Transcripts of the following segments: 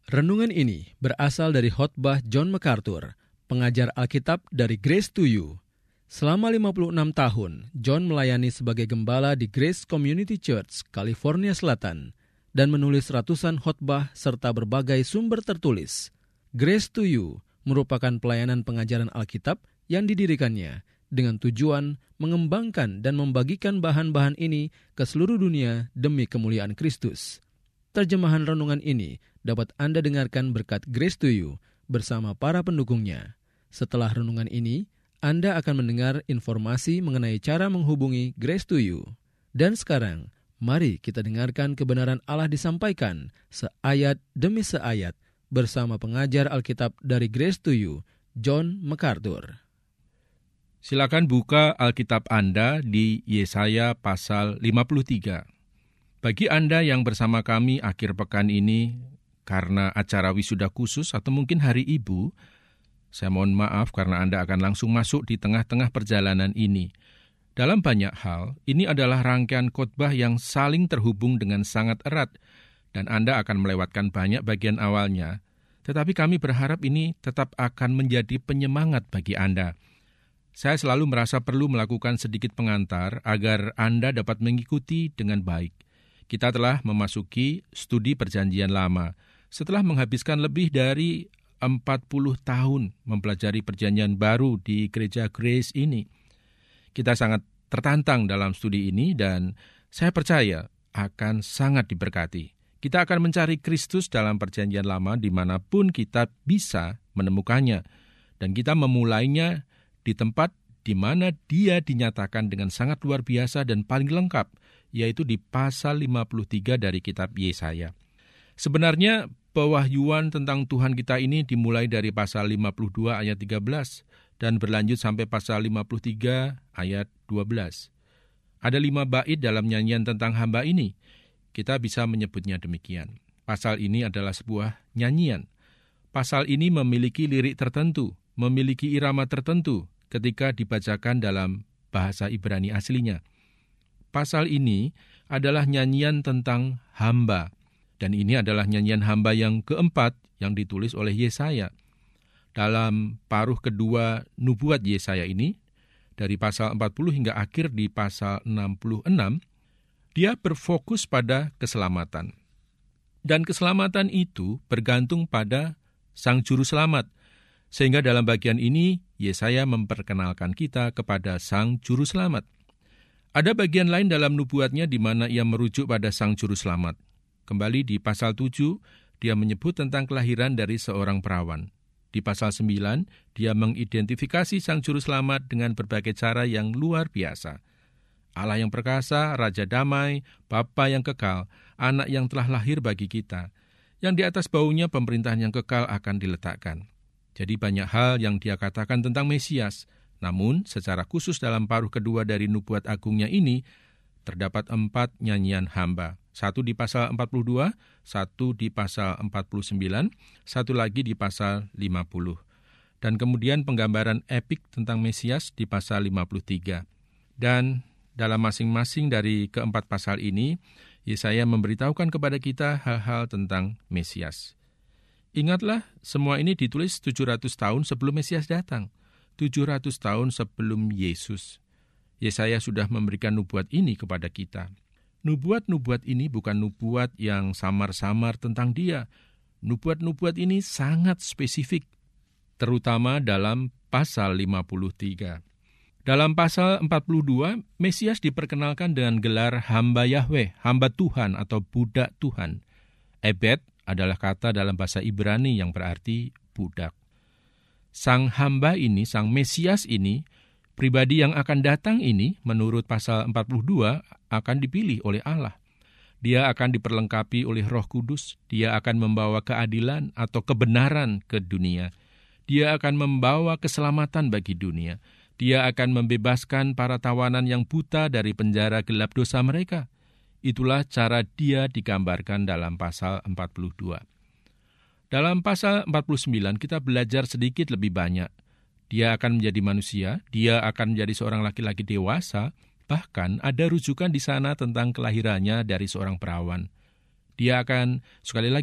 Renungan ini berasal dari khotbah John MacArthur, pengajar Alkitab dari Grace to You. Selama 56 tahun, John melayani sebagai gembala di Grace Community Church, California Selatan, dan menulis ratusan khotbah serta berbagai sumber tertulis. Grace to You merupakan pelayanan pengajaran Alkitab yang didirikannya dengan tujuan mengembangkan dan membagikan bahan-bahan ini ke seluruh dunia demi kemuliaan Kristus. Terjemahan renungan ini dapat Anda dengarkan berkat Grace to You bersama para pendukungnya. Setelah renungan ini, Anda akan mendengar informasi mengenai cara menghubungi Grace to You. Dan sekarang, mari kita dengarkan kebenaran Allah disampaikan seayat demi seayat bersama pengajar Alkitab dari Grace to You, John MacArthur. Silakan buka Alkitab Anda di Yesaya pasal 53. Bagi Anda yang bersama kami akhir pekan ini karena acara wisuda khusus atau mungkin hari ibu, saya mohon maaf karena Anda akan langsung masuk di tengah-tengah perjalanan ini. Dalam banyak hal, ini adalah rangkaian khotbah yang saling terhubung dengan sangat erat, dan Anda akan melewatkan banyak bagian awalnya. Tetapi kami berharap ini tetap akan menjadi penyemangat bagi Anda. Saya selalu merasa perlu melakukan sedikit pengantar agar Anda dapat mengikuti dengan baik. Kita telah memasuki studi Perjanjian Lama. Setelah menghabiskan lebih dari 40 tahun mempelajari Perjanjian Baru di Gereja Grace ini, kita sangat tertantang dalam studi ini dan saya percaya akan sangat diberkati. Kita akan mencari Kristus dalam Perjanjian Lama dimanapun kita bisa menemukannya. Dan kita memulainya di tempat di mana dia dinyatakan dengan sangat luar biasa dan paling lengkap, yaitu di pasal 53 dari kitab Yesaya. Sebenarnya pewahyuan tentang Tuhan kita ini dimulai dari pasal 52 ayat 13 dan berlanjut sampai pasal 53 ayat 12. Ada 5 bait dalam nyanyian tentang hamba ini. Kita bisa menyebutnya demikian. Pasal ini adalah sebuah nyanyian. Pasal ini memiliki lirik tertentu, memiliki irama tertentu ketika dibacakan dalam bahasa Ibrani aslinya. Pasal ini adalah nyanyian tentang hamba, dan ini adalah nyanyian hamba yang keempat yang ditulis oleh Yesaya. Dalam paruh kedua nubuat Yesaya ini, dari pasal 40 hingga akhir di pasal 66, dia berfokus pada keselamatan. Dan keselamatan itu bergantung pada Sang Juru Selamat, sehingga dalam bagian ini Yesaya memperkenalkan kita kepada Sang Juru Selamat. Ada bagian lain dalam nubuatnya di mana ia merujuk pada Sang Juru Selamat. Kembali di pasal 7, dia menyebut tentang kelahiran dari seorang perawan. Di pasal 9, dia mengidentifikasi Sang Juru Selamat dengan berbagai cara yang luar biasa. Allah yang perkasa, Raja damai, Bapa yang kekal, Anak yang telah lahir bagi kita, yang di atas baunya pemerintahan yang kekal akan diletakkan. Jadi banyak hal yang dia katakan tentang Mesias. Namun, secara khusus dalam paruh kedua dari nubuat agungnya ini, terdapat 4 nyanyian hamba. 1 di pasal 42, 1 di pasal 49, 1 lagi di pasal 50. Dan kemudian penggambaran epik tentang Mesias di pasal 53. Dan dalam masing-masing dari keempat pasal ini, Yesaya memberitahukan kepada kita hal-hal tentang Mesias. Ingatlah, semua ini ditulis 700 tahun sebelum Mesias datang. 700 tahun sebelum Yesus. Yesaya sudah memberikan nubuat ini kepada kita. Nubuat-nubuat ini bukan nubuat yang samar-samar tentang dia. Nubuat-nubuat ini sangat spesifik, terutama dalam pasal 53. Dalam pasal 42, Mesias diperkenalkan dengan gelar hamba Yahweh, hamba Tuhan atau budak Tuhan. Ebed adalah kata dalam bahasa Ibrani yang berarti budak. Sang hamba ini, sang Mesias ini, pribadi yang akan datang ini, menurut pasal 42, akan dipilih oleh Allah. Dia akan diperlengkapi oleh Roh Kudus. Dia akan membawa keadilan atau kebenaran ke dunia. Dia akan membawa keselamatan bagi dunia. Dia akan membebaskan para tawanan yang buta dari penjara gelap dosa mereka. Itulah cara dia digambarkan dalam pasal 42. Dalam pasal 49 kita belajar sedikit lebih banyak. Dia akan menjadi manusia, dia akan menjadi seorang laki-laki dewasa, bahkan ada rujukan di sana tentang kelahirannya dari seorang perawan. Dia akan, sekali lagi,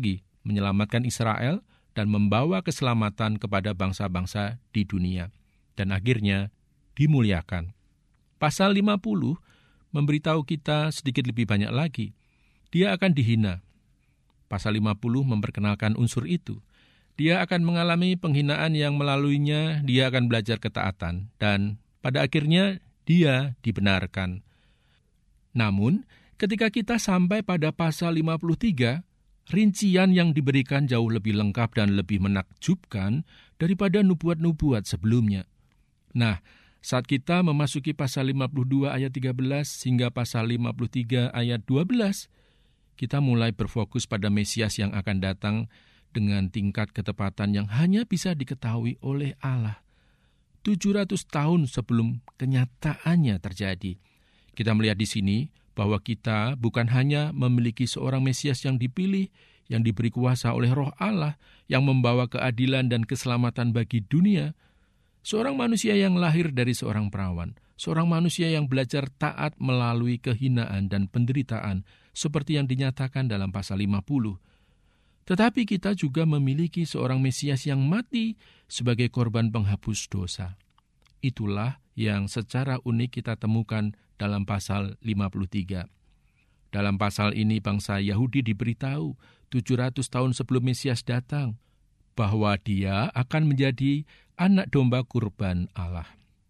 menyelamatkan Israel, dan membawa keselamatan kepada bangsa-bangsa di dunia. Dan akhirnya dimuliakan. Pasal 50 memberitahu kita sedikit lebih banyak lagi. Dia akan dihina. Pasal 50 memperkenalkan unsur itu. Dia akan mengalami penghinaan yang melaluinya dia akan belajar ketaatan. Dan pada akhirnya dia dibenarkan. Namun, ketika kita sampai pada pasal 53, rincian yang diberikan jauh lebih lengkap dan lebih menakjubkan daripada nubuat-nubuat sebelumnya. Nah, saat kita memasuki pasal 52 ayat 13 hingga pasal 53 ayat 12, kita mulai berfokus pada Mesias yang akan datang dengan tingkat ketepatan yang hanya bisa diketahui oleh Allah. 700 tahun sebelum kenyataannya terjadi. Kita melihat di sini bahwa kita bukan hanya memiliki seorang Mesias yang dipilih, yang diberi kuasa oleh Roh Allah, yang membawa keadilan dan keselamatan bagi dunia. Seorang manusia yang lahir dari seorang perawan, seorang manusia yang belajar taat melalui kehinaan dan penderitaan, seperti yang dinyatakan dalam pasal 50. Tetapi kita juga memiliki seorang Mesias yang mati sebagai korban penghapus dosa. Itulah yang secara unik kita temukan dalam pasal 53. Dalam pasal ini bangsa Yahudi diberitahu 700 tahun sebelum Mesias datang bahwa dia akan menjadi anak domba kurban Allah.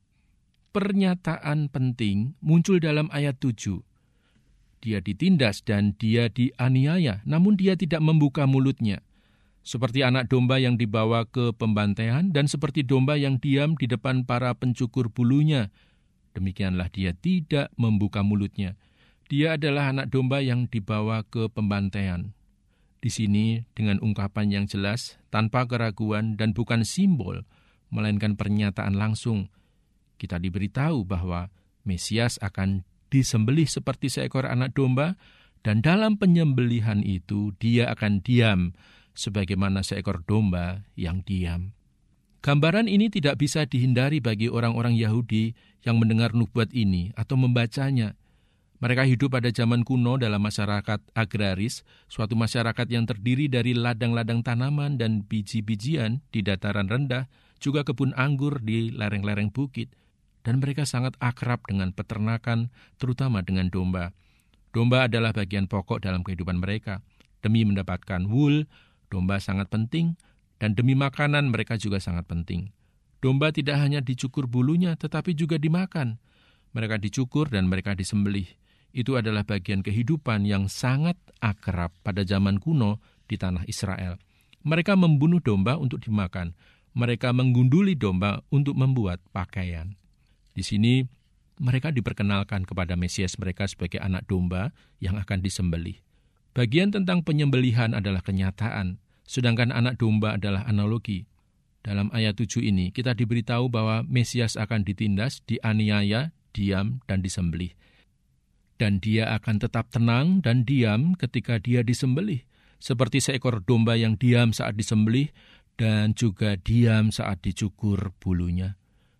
Pernyataan penting muncul dalam ayat 7. Dia ditindas dan dia dianiaya, namun dia tidak membuka mulutnya. Seperti anak domba yang dibawa ke pembantaian dan seperti domba yang diam di depan para pencukur bulunya. Demikianlah dia tidak membuka mulutnya. Dia adalah anak domba yang dibawa ke pembantaian. Di sini dengan ungkapan yang jelas, tanpa keraguan dan bukan simbol, melainkan pernyataan langsung. Kita diberitahu bahwa Mesias akan disembelih seperti seekor anak domba, dan dalam penyembelihan itu dia akan diam, sebagaimana seekor domba yang diam. Gambaran ini tidak bisa dihindari bagi orang-orang Yahudi yang mendengar nubuat ini atau membacanya. Mereka hidup pada zaman kuno dalam masyarakat agraris, suatu masyarakat yang terdiri dari ladang-ladang tanaman dan biji-bijian di dataran rendah, juga kebun anggur di lereng-lereng bukit. Dan mereka sangat akrab dengan peternakan, terutama dengan domba. Domba adalah bagian pokok dalam kehidupan mereka. Demi mendapatkan wool, domba sangat penting, dan demi makanan mereka juga sangat penting. Domba tidak hanya dicukur bulunya, tetapi juga dimakan. Mereka dicukur dan mereka disembelih. Itu adalah bagian kehidupan yang sangat akrab pada zaman kuno di tanah Israel. Mereka membunuh domba untuk dimakan. Mereka menggunduli domba untuk membuat pakaian. Di sini mereka diperkenalkan kepada Mesias mereka sebagai anak domba yang akan disembelih. Bagian tentang penyembelihan adalah kenyataan, sedangkan anak domba adalah analogi. Dalam ayat 7 ini kita diberitahu bahwa Mesias akan ditindas, dianiaya, diam, dan disembelih. Dan dia akan tetap tenang dan diam ketika dia disembelih, seperti seekor domba yang diam saat disembelih dan juga diam saat dicukur bulunya.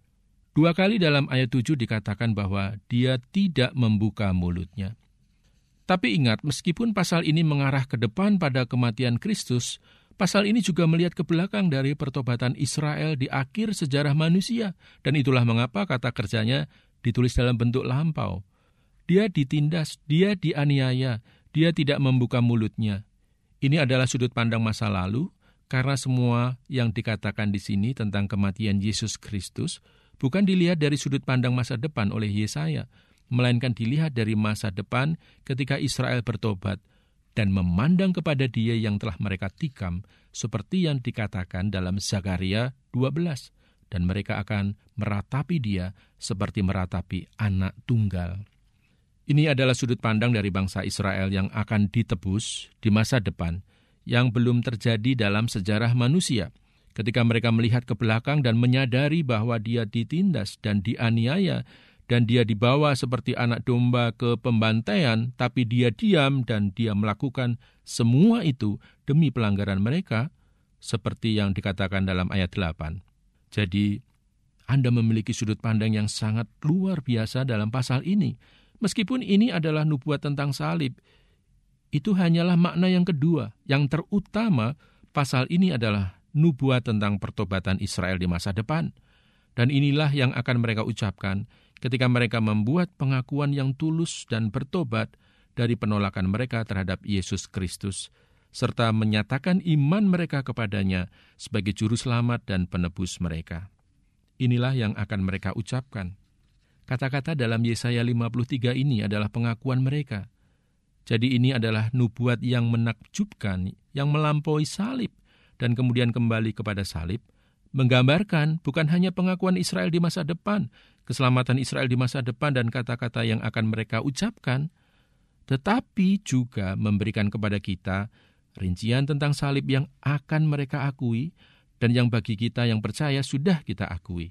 2 kali dalam ayat 7 dikatakan bahwa dia tidak membuka mulutnya. Tapi ingat, meskipun pasal ini mengarah ke depan pada kematian Kristus, pasal ini juga melihat ke belakang dari pertobatan Israel di akhir sejarah manusia. Dan itulah mengapa kata kerjanya ditulis dalam bentuk lampau. Dia ditindas, dia dianiaya, dia tidak membuka mulutnya. Ini adalah sudut pandang masa lalu, karena semua yang dikatakan di sini tentang kematian Yesus Kristus bukan dilihat dari sudut pandang masa depan oleh Yesaya, melainkan dilihat dari masa depan ketika Israel bertobat dan memandang kepada Dia yang telah mereka tikam, seperti yang dikatakan dalam Zakaria 12, dan mereka akan meratapi Dia seperti meratapi anak tunggal. Ini adalah sudut pandang dari bangsa Israel yang akan ditebus di masa depan, yang belum terjadi dalam sejarah manusia. Ketika mereka melihat ke belakang dan menyadari bahwa dia ditindas dan dianiaya, dan dia dibawa seperti anak domba ke pembantaian, tapi dia diam dan dia melakukan semua itu demi pelanggaran mereka, seperti yang dikatakan dalam ayat 8. Jadi, Anda memiliki sudut pandang yang sangat luar biasa dalam pasal ini. Meskipun ini adalah nubuat tentang salib, itu hanyalah makna yang kedua. Yang terutama, pasal ini adalah nubuat tentang pertobatan Israel di masa depan. Dan inilah yang akan mereka ucapkan ketika mereka membuat pengakuan yang tulus dan bertobat dari penolakan mereka terhadap Yesus Kristus, serta menyatakan iman mereka kepadanya sebagai juru selamat dan penebus mereka. Inilah yang akan mereka ucapkan. Kata-kata dalam Yesaya 53 ini adalah pengakuan mereka. Jadi ini adalah nubuat yang menakjubkan, yang melampaui salib, dan kemudian kembali kepada salib, menggambarkan bukan hanya pengakuan Israel di masa depan, keselamatan Israel di masa depan dan kata-kata yang akan mereka ucapkan, tetapi juga memberikan kepada kita rincian tentang salib yang akan mereka akui, dan yang bagi kita yang percaya sudah kita akui.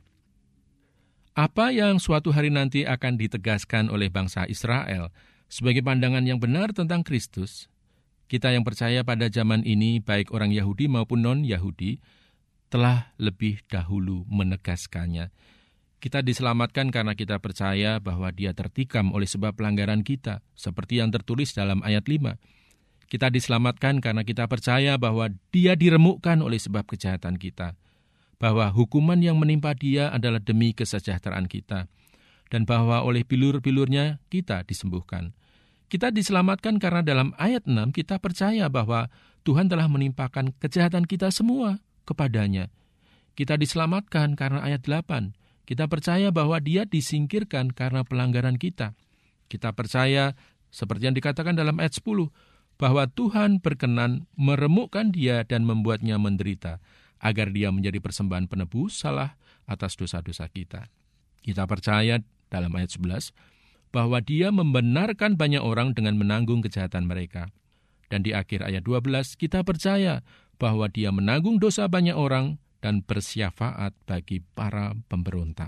Apa yang suatu hari nanti akan ditegaskan oleh bangsa Israel sebagai pandangan yang benar tentang Kristus, kita yang percaya pada zaman ini, baik orang Yahudi maupun non-Yahudi, telah lebih dahulu menegaskannya. Kita diselamatkan karena kita percaya bahwa Dia tertikam oleh sebab pelanggaran kita, seperti yang tertulis dalam ayat 5. Kita diselamatkan karena kita percaya bahwa Dia diremukkan oleh sebab kejahatan kita, bahwa hukuman yang menimpa Dia adalah demi kesejahteraan kita, dan bahwa oleh bilur-bilurnya kita disembuhkan. Kita diselamatkan karena dalam ayat 6 kita percaya bahwa Tuhan telah menimpakan kejahatan kita semua kepadanya. Kita diselamatkan karena ayat 8. Kita percaya bahwa Dia disingkirkan karena pelanggaran kita. Kita percaya, seperti yang dikatakan dalam ayat 10, bahwa Tuhan berkenan meremukkan Dia dan membuatnya menderita, agar Dia menjadi persembahan penebus salah atas dosa-dosa kita. Kita percaya dalam ayat 11, bahwa Dia membenarkan banyak orang dengan menanggung kejahatan mereka. Dan di akhir ayat 12, kita percaya bahwa Dia menanggung dosa banyak orang dan bersyafaat bagi para pemberontak.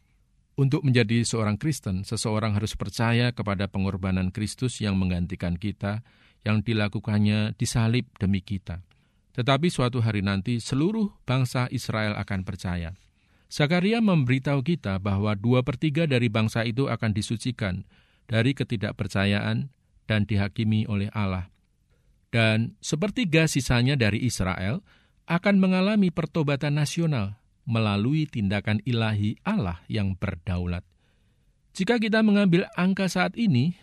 Untuk menjadi seorang Kristen, seseorang harus percaya kepada pengorbanan Kristus yang menggantikan kita, yang dilakukannya disalib demi kita. Tetapi suatu hari nanti seluruh bangsa Israel akan percaya. Zakaria memberitahu kita bahwa 2/3 dari bangsa itu akan disucikan dari ketidakpercayaan dan dihakimi oleh Allah. Dan 1/3 sisanya dari Israel akan mengalami pertobatan nasional melalui tindakan ilahi Allah yang berdaulat. Jika kita mengambil angka saat ini,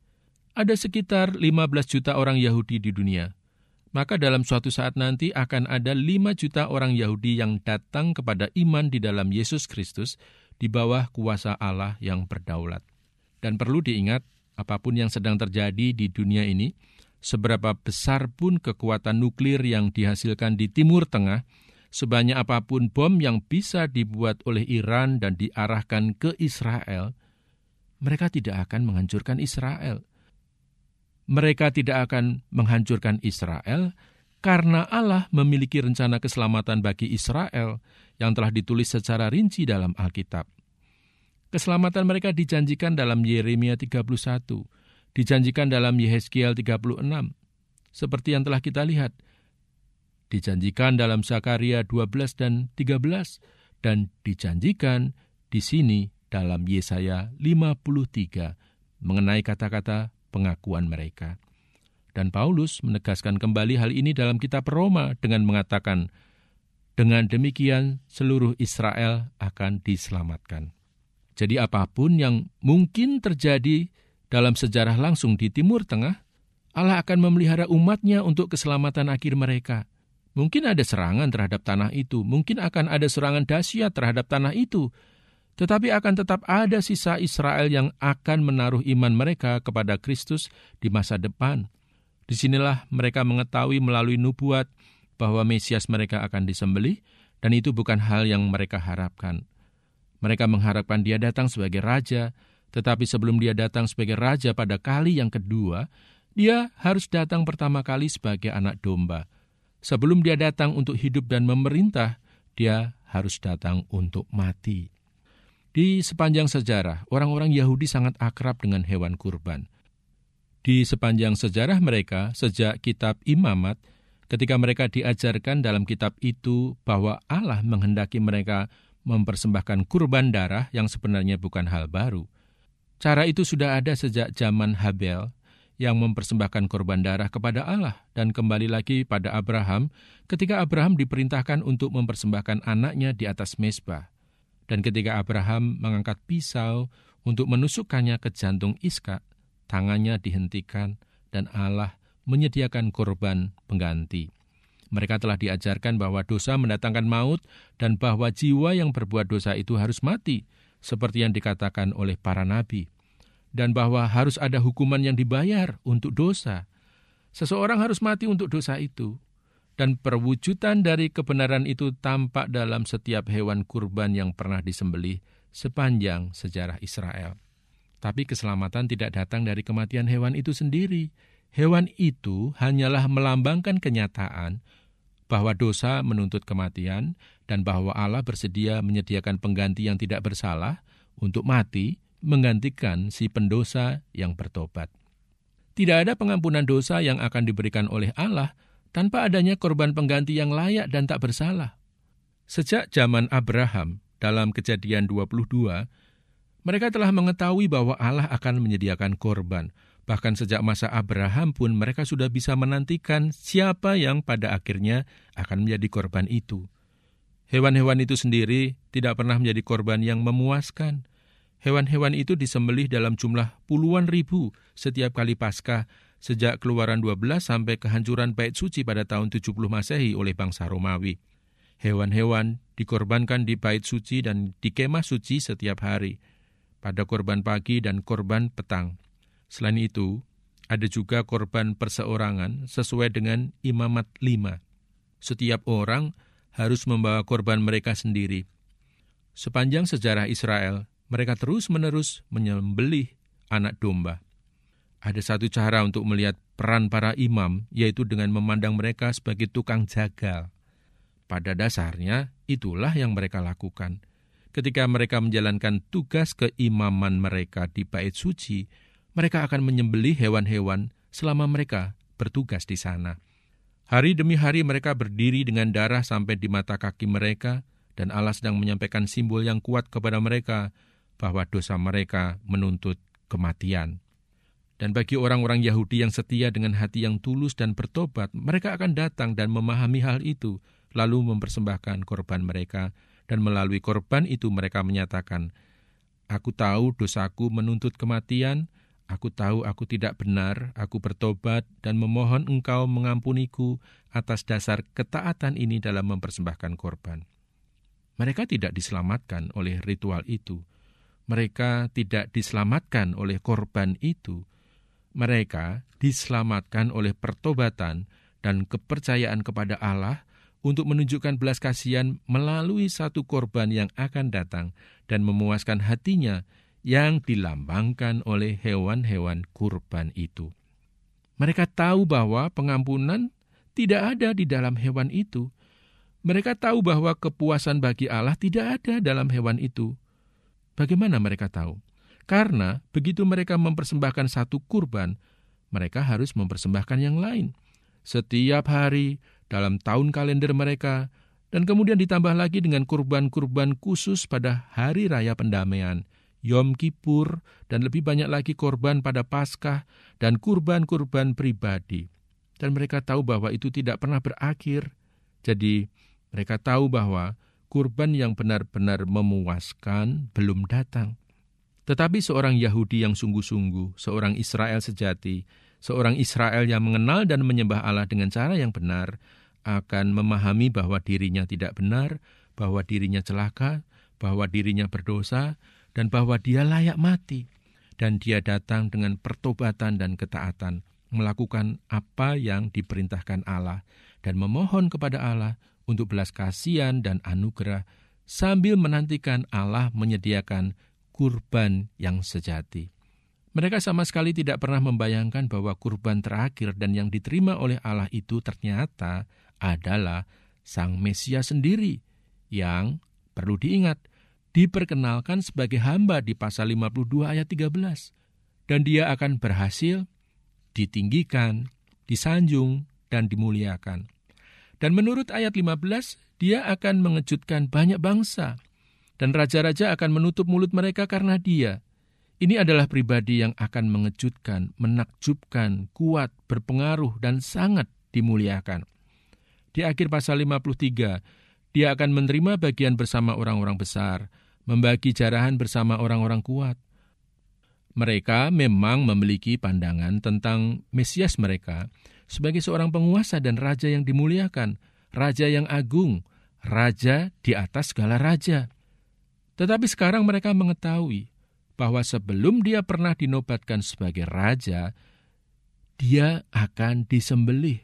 ada sekitar 15 juta orang Yahudi di dunia. Maka dalam suatu saat nanti akan ada 5 juta orang Yahudi yang datang kepada iman di dalam Yesus Kristus di bawah kuasa Allah yang berdaulat. Dan perlu diingat, apapun yang sedang terjadi di dunia ini, seberapa besar pun kekuatan nuklir yang dihasilkan di Timur Tengah, sebanyak apapun bom yang bisa dibuat oleh Iran dan diarahkan ke Israel, mereka tidak akan menghancurkan Israel. Mereka tidak akan menghancurkan Israel karena Allah memiliki rencana keselamatan bagi Israel yang telah ditulis secara rinci dalam Alkitab. Keselamatan mereka dijanjikan dalam Yeremia 31, dijanjikan dalam Yehezkiel 36, seperti yang telah kita lihat. Dijanjikan dalam Zakaria 12 dan 13, dan dijanjikan di sini dalam Yesaya 53 mengenai kata-kata pengakuan mereka. Dan Paulus menegaskan kembali hal ini dalam kitab Roma dengan mengatakan, dengan demikian seluruh Israel akan diselamatkan. Jadi apapun yang mungkin terjadi dalam sejarah langsung di Timur Tengah, Allah akan memelihara umatnya untuk keselamatan akhir mereka. Mungkin ada serangan terhadap tanah itu, mungkin akan ada serangan dahsyat terhadap tanah itu, tetapi akan tetap ada sisa Israel yang akan menaruh iman mereka kepada Kristus di masa depan. Disinilah mereka mengetahui melalui nubuat bahwa Mesias mereka akan disembelih, dan itu bukan hal yang mereka harapkan. Mereka mengharapkan Dia datang sebagai Raja, tetapi sebelum Dia datang sebagai Raja pada kali yang kedua, Dia harus datang pertama kali sebagai anak domba. Sebelum Dia datang untuk hidup dan memerintah, Dia harus datang untuk mati. Di sepanjang sejarah, orang-orang Yahudi sangat akrab dengan hewan kurban. Di sepanjang sejarah mereka, sejak kitab Imamat, ketika mereka diajarkan dalam kitab itu bahwa Allah menghendaki mereka mempersembahkan kurban darah yang sebenarnya bukan hal baru. Cara itu sudah ada sejak zaman Habel, yang mempersembahkan korban darah kepada Allah. Dan kembali lagi pada Abraham, ketika Abraham diperintahkan untuk mempersembahkan anaknya di atas mezbah. Dan ketika Abraham mengangkat pisau untuk menusukkannya ke jantung Ishak, tangannya dihentikan dan Allah menyediakan korban pengganti. Mereka telah diajarkan bahwa dosa mendatangkan maut dan bahwa jiwa yang berbuat dosa itu harus mati, seperti yang dikatakan oleh para nabi. Dan bahwa harus ada hukuman yang dibayar untuk dosa. Seseorang harus mati untuk dosa itu. Dan perwujudan dari kebenaran itu tampak dalam setiap hewan kurban yang pernah disembelih sepanjang sejarah Israel. Tapi keselamatan tidak datang dari kematian hewan itu sendiri. Hewan itu hanyalah melambangkan kenyataan bahwa dosa menuntut kematian dan bahwa Allah bersedia menyediakan pengganti yang tidak bersalah untuk mati, menggantikan si pendosa yang bertobat. Tidak ada pengampunan dosa yang akan diberikan oleh Allah tanpa adanya korban pengganti yang layak dan tak bersalah. Sejak zaman Abraham, dalam Kejadian 22, mereka telah mengetahui bahwa Allah akan menyediakan korban. Bahkan sejak masa Abraham pun mereka sudah bisa menantikan siapa yang pada akhirnya akan menjadi korban itu. Hewan-hewan itu sendiri tidak pernah menjadi korban yang memuaskan. Hewan-hewan itu disembelih dalam jumlah puluhan ribu setiap kali Paskah sejak Keluaran 12 sampai kehancuran Bait Suci pada tahun 70 Masehi oleh bangsa Romawi. Hewan-hewan dikorbankan di Bait Suci dan di kemah suci setiap hari, pada korban pagi dan korban petang. Selain itu, ada juga korban perseorangan sesuai dengan Imamat 5. Setiap orang harus membawa korban mereka sendiri. Sepanjang sejarah Israel, mereka terus-menerus menyembelih anak domba. Ada satu cara untuk melihat peran para imam, yaitu dengan memandang mereka sebagai tukang jagal. Pada dasarnya, itulah yang mereka lakukan. Ketika mereka menjalankan tugas keimaman mereka di Bait Suci, mereka akan menyembelih hewan-hewan selama mereka bertugas di sana. Hari demi hari mereka berdiri dengan darah sampai di mata kaki mereka, dan Allah sedang menyampaikan simbol yang kuat kepada mereka bahwa dosa mereka menuntut kematian. Dan bagi orang-orang Yahudi yang setia dengan hati yang tulus dan bertobat, mereka akan datang dan memahami hal itu, lalu mempersembahkan korban mereka, dan melalui korban itu mereka menyatakan, "Aku tahu dosaku menuntut kematian, aku tahu aku tidak benar, aku bertobat dan memohon Engkau mengampuniku atas dasar ketaatan ini dalam mempersembahkan korban." Mereka tidak diselamatkan oleh ritual itu. Mereka tidak diselamatkan oleh korban itu. Mereka diselamatkan oleh pertobatan dan kepercayaan kepada Allah untuk menunjukkan belas kasihan melalui satu korban yang akan datang dan memuaskan hatinya yang dilambangkan oleh hewan-hewan kurban itu. Mereka tahu bahwa pengampunan tidak ada di dalam hewan itu. Mereka tahu bahwa kepuasan bagi Allah tidak ada dalam hewan itu. Bagaimana mereka tahu? Karena begitu mereka mempersembahkan satu kurban, mereka harus mempersembahkan yang lain. Setiap hari dalam tahun kalender mereka, dan kemudian ditambah lagi dengan kurban-kurban khusus pada hari raya pendamaian, Yom Kippur, dan lebih banyak lagi korban pada Paskah dan kurban-kurban pribadi. Dan mereka tahu bahwa itu tidak pernah berakhir. Jadi mereka tahu bahwa kurban yang benar-benar memuaskan belum datang. Tetapi seorang Yahudi yang sungguh-sungguh, seorang Israel sejati, seorang Israel yang mengenal dan menyembah Allah dengan cara yang benar, akan memahami bahwa dirinya tidak benar, bahwa dirinya celaka, bahwa dirinya berdosa, dan bahwa dia layak mati. Dan dia datang dengan pertobatan dan ketaatan, melakukan apa yang diperintahkan Allah, dan memohon kepada Allah untuk belas kasihan dan anugerah, sambil menantikan Allah menyediakan kurban yang sejati. Mereka sama sekali tidak pernah membayangkan bahwa kurban terakhir dan yang diterima oleh Allah itu ternyata adalah Sang Mesias sendiri, yang perlu diingat, diperkenalkan sebagai hamba di pasal 52 ayat 13. Dan dia akan berhasil ditinggikan, disanjung, dan dimuliakan. Dan menurut ayat 15, dia akan mengejutkan banyak bangsa, dan raja-raja akan menutup mulut mereka karena dia. Ini adalah pribadi yang akan mengejutkan, menakjubkan, kuat, berpengaruh, dan sangat dimuliakan. Di akhir pasal 53, dia akan menerima bagian bersama orang-orang besar, membagi jarahan bersama orang-orang kuat. Mereka memang memiliki pandangan tentang Mesias mereka sebagai seorang penguasa dan raja yang dimuliakan, raja yang agung, raja di atas segala raja. Tetapi sekarang mereka mengetahui bahwa sebelum dia pernah dinobatkan sebagai raja, dia akan disembelih.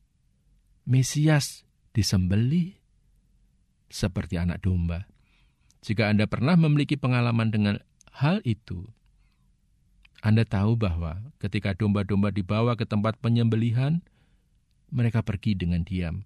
Mesias disembelih seperti anak domba. Jika Anda pernah memiliki pengalaman dengan hal itu, Anda tahu bahwa ketika domba-domba dibawa ke tempat penyembelihan, mereka pergi dengan diam.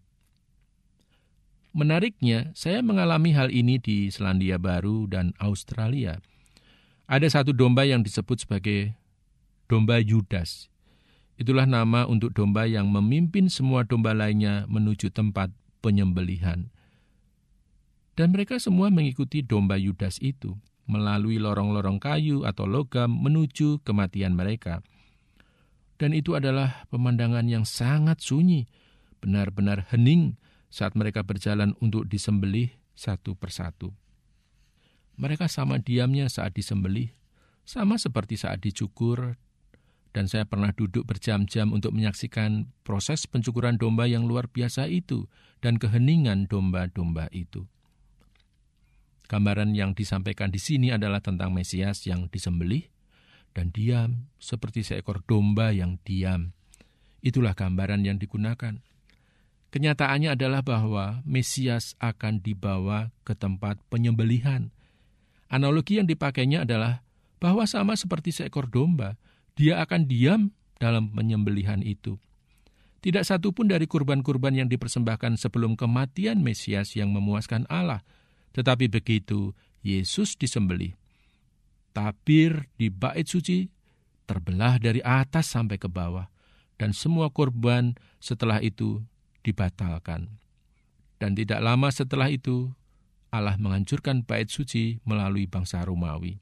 Menariknya, saya mengalami hal ini di Selandia Baru dan Australia. Ada satu domba yang disebut sebagai domba Yudas. Itulah nama untuk domba yang memimpin semua domba lainnya menuju tempat penyembelihan. Dan mereka semua mengikuti domba Yudas itu, melalui lorong-lorong kayu atau logam menuju kematian mereka. Dan itu adalah pemandangan yang sangat sunyi, benar-benar hening saat mereka berjalan untuk disembelih satu persatu. Mereka sama diamnya saat disembelih, sama seperti saat dicukur, dan saya pernah duduk berjam-jam untuk menyaksikan proses pencukuran domba yang luar biasa itu dan keheningan domba-domba itu. Gambaran yang disampaikan di sini adalah tentang Mesias yang disembelih dan diam seperti seekor domba yang diam. Itulah gambaran yang digunakan. Kenyataannya adalah bahwa Mesias akan dibawa ke tempat penyembelihan. Analogi yang dipakainya adalah bahwa sama seperti seekor domba, dia akan diam dalam penyembelihan itu. Tidak satu pun dari kurban-kurban yang dipersembahkan sebelum kematian Mesias yang memuaskan Allah. Tetapi begitu Yesus disembelih, tabir di bait suci terbelah dari atas sampai ke bawah, dan semua kurban setelah itu dibatalkan. Dan tidak lama setelah itu, Allah menghancurkan bait suci melalui bangsa Romawi.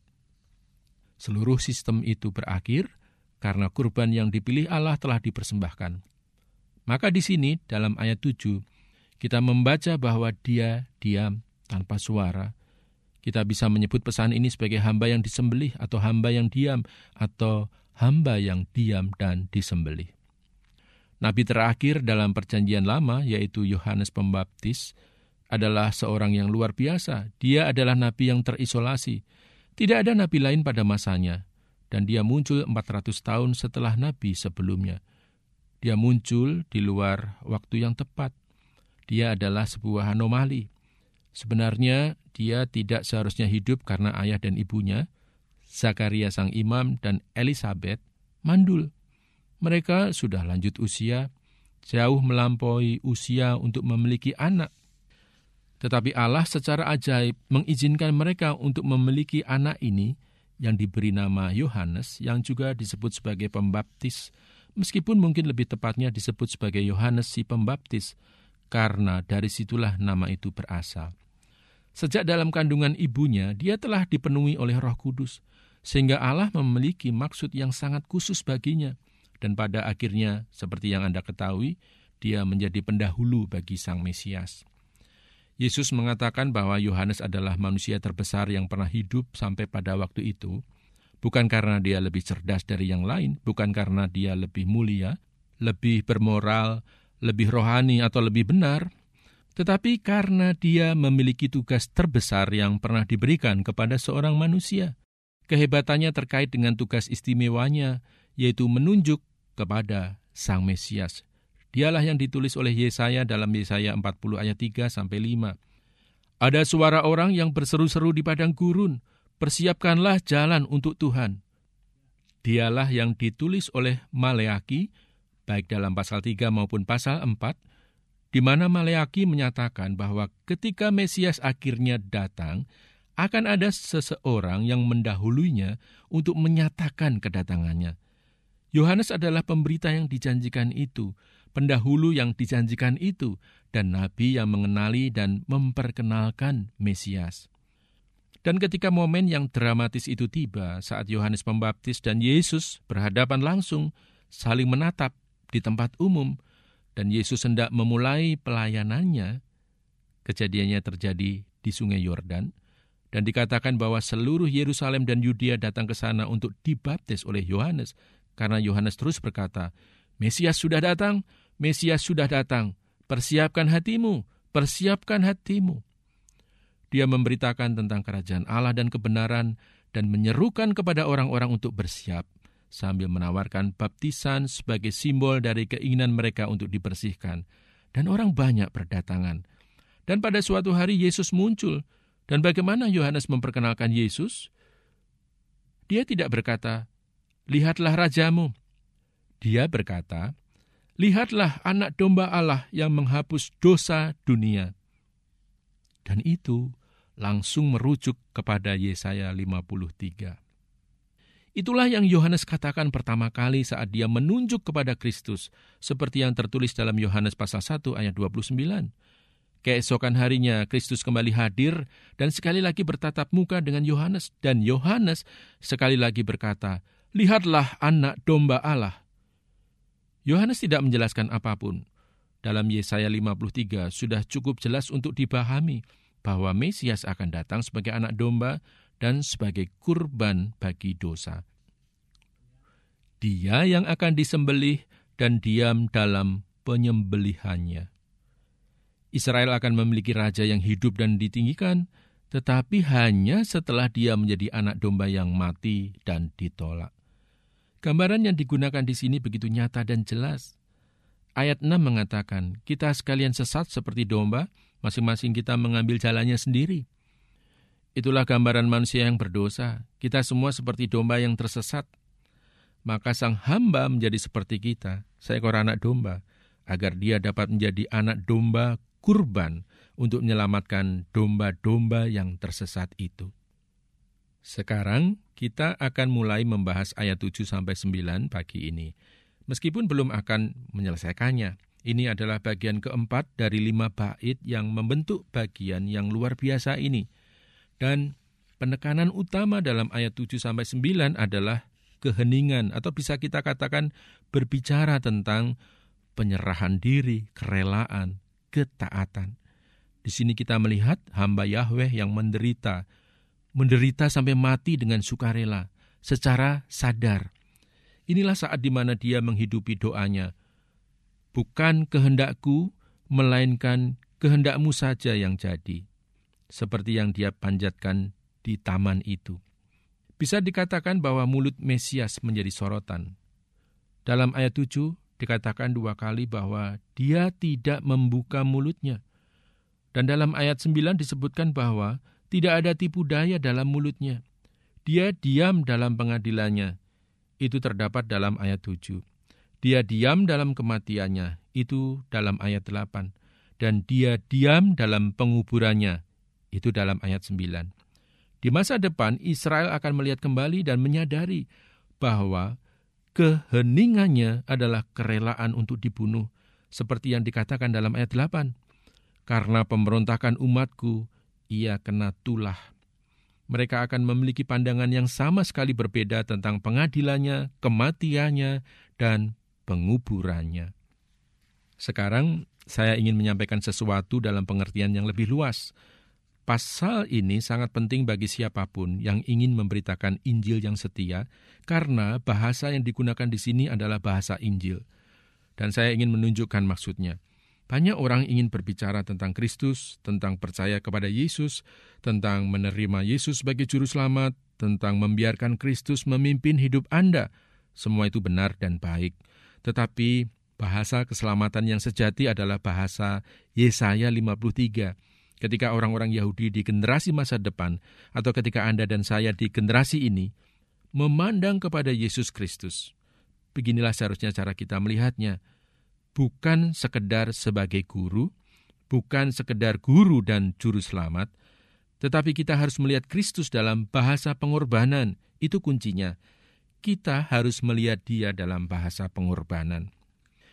Seluruh sistem itu berakhir karena kurban yang dipilih Allah telah dipersembahkan. Maka di sini dalam ayat 7, kita membaca bahwa dia diam tanpa suara. Kita bisa menyebut pesan ini sebagai hamba yang disembelih atau hamba yang diam atau hamba yang diam dan disembelih. Nabi terakhir dalam Perjanjian Lama yaitu Yohanes Pembaptis adalah seorang yang luar biasa. Dia adalah nabi yang terisolasi. Tidak ada nabi lain pada masanya dan dia muncul 400 tahun setelah nabi sebelumnya. Dia muncul di luar waktu yang tepat. Dia adalah sebuah anomali. Sebenarnya dia tidak seharusnya hidup karena ayah dan ibunya, Zakaria sang imam dan Elisabet, mandul. Mereka sudah lanjut usia, jauh melampaui usia untuk memiliki anak. Tetapi Allah secara ajaib mengizinkan mereka untuk memiliki anak ini yang diberi nama Yohanes, yang juga disebut sebagai pembaptis, meskipun mungkin lebih tepatnya disebut sebagai Yohanes si Pembaptis, karena dari situlah nama itu berasal. Sejak dalam kandungan ibunya, dia telah dipenuhi oleh Roh Kudus, sehingga Allah memiliki maksud yang sangat khusus baginya. Dan pada akhirnya, seperti yang Anda ketahui, dia menjadi pendahulu bagi Sang Mesias. Yesus mengatakan bahwa Yohanes adalah manusia terbesar yang pernah hidup sampai pada waktu itu, bukan karena dia lebih cerdas dari yang lain, bukan karena dia lebih mulia, lebih bermoral, lebih rohani atau lebih benar, tetapi karena dia memiliki tugas terbesar yang pernah diberikan kepada seorang manusia. Kehebatannya terkait dengan tugas istimewanya, yaitu menunjuk kepada Sang Mesias. Dialah yang ditulis oleh Yesaya dalam Yesaya 40 ayat 3-5. Ada suara orang yang berseru-seru di padang gurun, persiapkanlah jalan untuk Tuhan. Dialah yang ditulis oleh Maleaki, baik dalam pasal 3 maupun pasal 4, di mana Maleaki menyatakan bahwa ketika Mesias akhirnya datang, akan ada seseorang yang mendahulunya untuk menyatakan kedatangannya. Yohanes adalah pemberita yang dijanjikan itu, pendahulu yang dijanjikan itu, dan nabi yang mengenali dan memperkenalkan Mesias. Dan ketika momen yang dramatis itu tiba, saat Yohanes Pembaptis dan Yesus berhadapan langsung, saling menatap di tempat umum, dan Yesus hendak memulai pelayanannya, kejadiannya terjadi di Sungai Yordan, dan dikatakan bahwa seluruh Yerusalem dan Yudea datang ke sana untuk dibaptis oleh Yohanes, karena Yohanes terus berkata, Mesias sudah datang, Mesias sudah datang, persiapkan hatimu, persiapkan hatimu. Dia memberitakan tentang kerajaan Allah dan kebenaran dan menyerukan kepada orang-orang untuk bersiap, sambil menawarkan baptisan sebagai simbol dari keinginan mereka untuk dibersihkan. Dan orang banyak berdatangan. Dan pada suatu hari Yesus muncul. Dan bagaimana Yohanes memperkenalkan Yesus? Dia tidak berkata, lihatlah rajamu. Dia berkata, lihatlah anak domba Allah yang menghapus dosa dunia. Dan itu langsung merujuk kepada Yesaya 53. Itulah yang Yohanes katakan pertama kali saat dia menunjuk kepada Kristus, seperti yang tertulis dalam Yohanes pasal 1 ayat 29. Keesokan harinya Kristus kembali hadir dan sekali lagi bertatap muka dengan Yohanes, dan Yohanes sekali lagi berkata, lihatlah anak domba Allah. Yohanes tidak menjelaskan apapun. Dalam Yesaya 53 sudah cukup jelas untuk dipahami bahwa Mesias akan datang sebagai anak domba dan sebagai kurban bagi dosa. Dia yang akan disembelih dan diam dalam penyembelihannya. Israel akan memiliki raja yang hidup dan ditinggikan, tetapi hanya setelah dia menjadi anak domba yang mati dan ditolak. Gambaran yang digunakan di sini begitu nyata dan jelas. Ayat 6 mengatakan, kita sekalian sesat seperti domba, masing-masing kita mengambil jalannya sendiri. Itulah gambaran manusia yang berdosa. Kita semua seperti domba yang tersesat. Maka sang hamba menjadi seperti kita, seekor anak domba, agar dia dapat menjadi anak domba kurban untuk menyelamatkan domba-domba yang tersesat itu. Sekarang kita akan mulai membahas ayat 7-9 pagi ini. Meskipun belum akan menyelesaikannya. Ini adalah bagian keempat dari 5 bait yang membentuk bagian yang luar biasa ini. Dan penekanan utama dalam ayat 7-9 adalah keheningan, atau bisa kita katakan berbicara tentang penyerahan diri, kerelaan, ketaatan. Di sini kita melihat hamba Yahweh yang menderita sampai mati dengan sukarela, secara sadar. Inilah saat di mana dia menghidupi doanya. Bukan kehendakku, melainkan kehendakmu saja yang jadi. Seperti yang dia panjatkan di taman itu. Bisa dikatakan bahwa mulut Mesias menjadi sorotan. Dalam ayat 7 dikatakan 2 kali bahwa dia tidak membuka mulutnya. Dan dalam ayat 9 disebutkan bahwa tidak ada tipu daya dalam mulutnya. Dia diam dalam pengadilannya. Itu terdapat dalam ayat 7. Dia diam dalam kematiannya, itu dalam ayat 8. Dan dia diam dalam penguburannya, itu dalam ayat 9. Di masa depan, Israel akan melihat kembali dan menyadari bahwa keheningannya adalah kerelaan untuk dibunuh, seperti yang dikatakan dalam ayat 8. Karena pemberontakan umatku, ia kena tulah. Mereka akan memiliki pandangan yang sama sekali berbeda tentang pengadilannya, kematiannya, dan penguburannya. Sekarang saya ingin menyampaikan sesuatu dalam pengertian yang lebih luas. Pasal ini sangat penting bagi siapapun yang ingin memberitakan Injil yang setia, karena bahasa yang digunakan di sini adalah bahasa Injil. Dan saya ingin menunjukkan maksudnya. Banyak orang ingin berbicara tentang Kristus, tentang percaya kepada Yesus, tentang menerima Yesus sebagai juru selamat, tentang membiarkan Kristus memimpin hidup Anda. Semua itu benar dan baik. Tetapi bahasa keselamatan yang sejati adalah bahasa Yesaya 53. Ketika orang-orang Yahudi di generasi masa depan, atau ketika Anda dan saya di generasi ini, memandang kepada Yesus Kristus. Beginilah seharusnya cara kita melihatnya. Bukan sekedar sebagai guru, bukan sekedar guru dan juru selamat, tetapi kita harus melihat Kristus dalam bahasa pengorbanan. Itu kuncinya. Kita harus melihat dia dalam bahasa pengorbanan.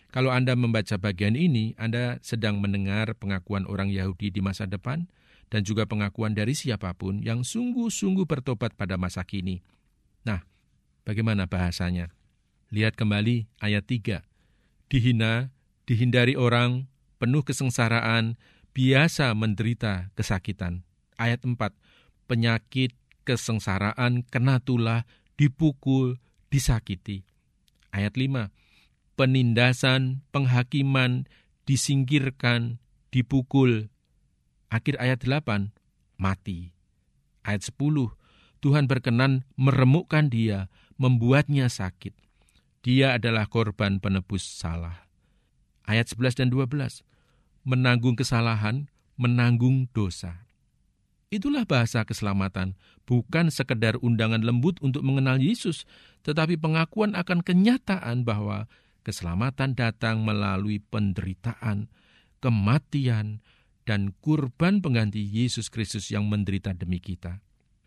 Kalau Anda membaca bagian ini, Anda sedang mendengar pengakuan orang Yahudi di masa depan dan juga pengakuan dari siapapun yang sungguh-sungguh bertobat pada masa kini. Nah, bagaimana bahasanya? Lihat kembali ayat 3. Dihina, dihindari orang, penuh kesengsaraan, biasa menderita kesakitan. Ayat 4. Penyakit, kesengsaraan, kena tulah, dipukul, disakiti. Ayat 5. Penindasan, penghakiman, disingkirkan, dipukul. Akhir ayat 8, mati. Ayat 10, Tuhan berkenan meremukkan dia, membuatnya sakit. Dia adalah korban penebus salah. Ayat 11 dan 12, menanggung kesalahan, menanggung dosa. Itulah bahasa keselamatan, bukan sekedar undangan lembut untuk mengenal Yesus, tetapi pengakuan akan kenyataan bahwa keselamatan datang melalui penderitaan, kematian, dan kurban pengganti Yesus Kristus yang menderita demi kita.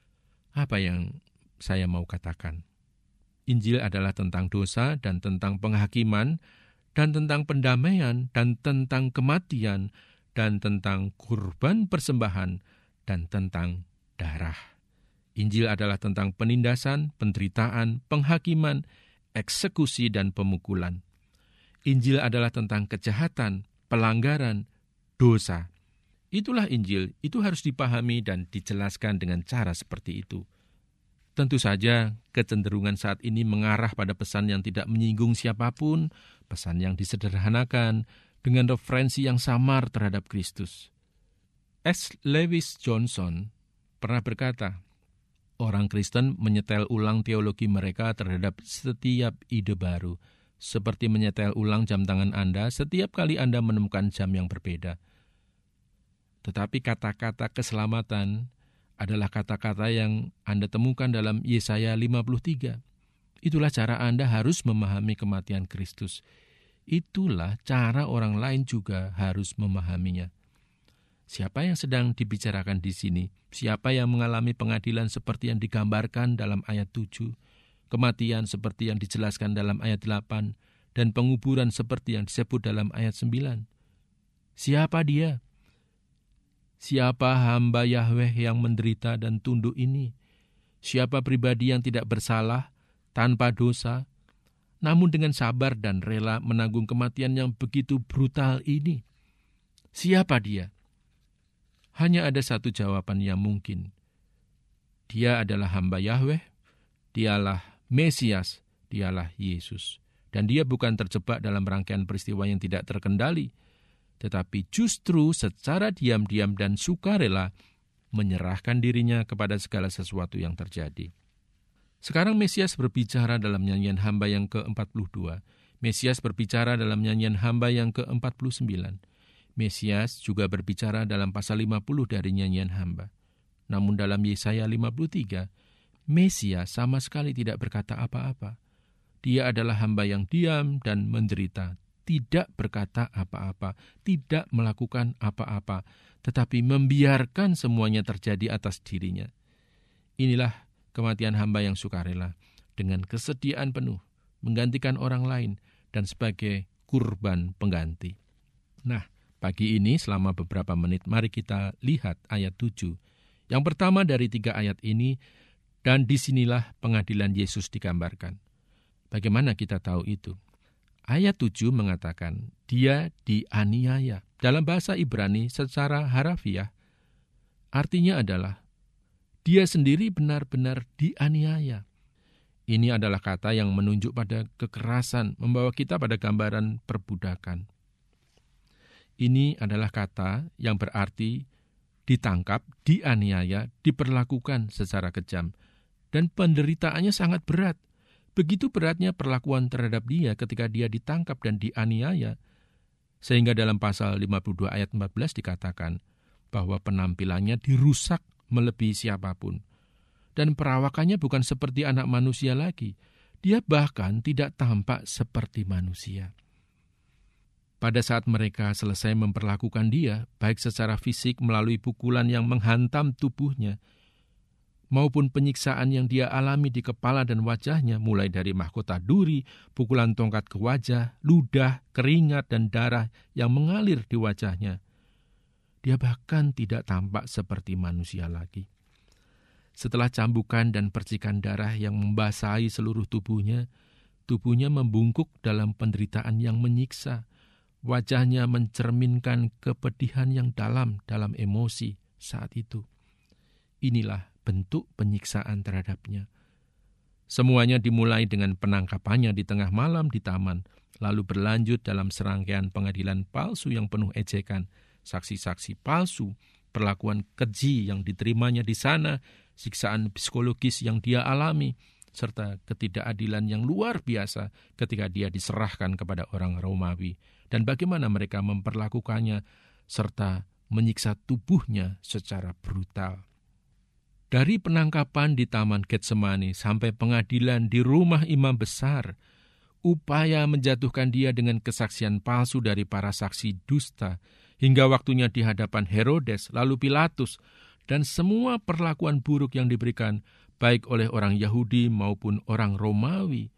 Apa yang saya mau katakan? Injil adalah tentang dosa dan tentang penghakiman, dan tentang pendamaian, dan tentang kematian, dan tentang kurban persembahan, dan tentang darah. Injil adalah tentang penindasan, penderitaan, penghakiman, eksekusi, dan pemukulan. Injil adalah tentang kejahatan, pelanggaran, dosa. Itulah Injil, itu harus dipahami dan dijelaskan dengan cara seperti itu. Tentu saja kecenderungan saat ini mengarah pada pesan yang tidak menyinggung siapapun, pesan yang disederhanakan, dengan referensi yang samar terhadap Kristus. S. Lewis Johnson pernah berkata, orang Kristen menyetel ulang teologi mereka terhadap setiap ide baru, seperti menyetel ulang jam tangan Anda setiap kali Anda menemukan jam yang berbeda. Tetapi kata-kata keselamatan adalah kata-kata yang Anda temukan dalam Yesaya 53. Itulah cara Anda harus memahami kematian Kristus. Itulah cara orang lain juga harus memahaminya. Siapa yang sedang dibicarakan di sini? Siapa yang mengalami pengadilan seperti yang digambarkan dalam ayat 7? Kematian seperti yang dijelaskan dalam ayat 8, dan penguburan seperti yang disebut dalam ayat 9. Siapa dia? Siapa hamba Yahweh yang menderita dan tunduk ini? Siapa pribadi yang tidak bersalah, tanpa dosa, namun dengan sabar dan rela menanggung kematian yang begitu brutal ini? Siapa dia? Hanya ada satu jawaban yang mungkin. Dia adalah hamba Yahweh, dialah Mesias, dialah Yesus. Dan dia bukan terjebak dalam rangkaian peristiwa yang tidak terkendali, tetapi justru secara diam-diam dan sukarela menyerahkan dirinya kepada segala sesuatu yang terjadi. Sekarang Mesias berbicara dalam nyanyian hamba yang ke-42. Mesias berbicara dalam nyanyian hamba yang ke-49. Mesias juga berbicara dalam pasal 50 dari nyanyian hamba. Namun dalam Yesaya 53, Mesias sama sekali tidak berkata apa-apa. Dia adalah hamba yang diam dan menderita, tidak berkata apa-apa, tidak melakukan apa-apa, tetapi membiarkan semuanya terjadi atas dirinya. Inilah kematian hamba yang sukarela, dengan kesediaan penuh, menggantikan orang lain, dan sebagai kurban pengganti. Nah, pagi ini selama beberapa menit, mari kita lihat ayat 7. Yang pertama dari 3 ayat ini, dan disinilah pengadilan Yesus digambarkan. Bagaimana kita tahu itu? Ayat 7 mengatakan, dia dianiaya. Dalam bahasa Ibrani secara harafiah, artinya adalah, dia sendiri benar-benar dianiaya. Ini adalah kata yang menunjuk pada kekerasan, membawa kita pada gambaran perbudakan. Ini adalah kata yang berarti ditangkap, dianiaya, diperlakukan secara kejam. Dan penderitaannya sangat berat. Begitu beratnya perlakuan terhadap dia ketika dia ditangkap dan dianiaya. Sehingga dalam pasal 52 ayat 14 dikatakan bahwa penampilannya dirusak melebihi siapapun. Dan perawakannya bukan seperti anak manusia lagi. Dia bahkan tidak tampak seperti manusia. Pada saat mereka selesai memperlakukan dia, baik secara fisik melalui pukulan yang menghantam tubuhnya, maupun penyiksaan yang dia alami di kepala dan wajahnya, mulai dari mahkota duri, pukulan tongkat ke wajah, ludah, keringat, dan darah yang mengalir di wajahnya. Dia bahkan tidak tampak seperti manusia lagi. Setelah cambukan dan percikan darah yang membasahi seluruh tubuhnya membungkuk dalam penderitaan yang menyiksa. Wajahnya mencerminkan kepedihan yang dalam emosi saat itu. Inilah bentuk penyiksaan terhadapnya. Semuanya dimulai dengan penangkapannya di tengah malam di taman, lalu berlanjut dalam serangkaian pengadilan palsu yang penuh ejekan, saksi-saksi palsu, perlakuan keji yang diterimanya di sana, siksaan psikologis yang dia alami, serta ketidakadilan yang luar biasa ketika dia diserahkan kepada orang Romawi, dan bagaimana mereka memperlakukannya, serta menyiksa tubuhnya secara brutal. Dari penangkapan di Taman Getsemani sampai pengadilan di rumah imam besar, upaya menjatuhkan dia dengan kesaksian palsu dari para saksi dusta, hingga waktunya di hadapan Herodes, lalu Pilatus, dan semua perlakuan buruk yang diberikan baik oleh orang Yahudi maupun orang Romawi.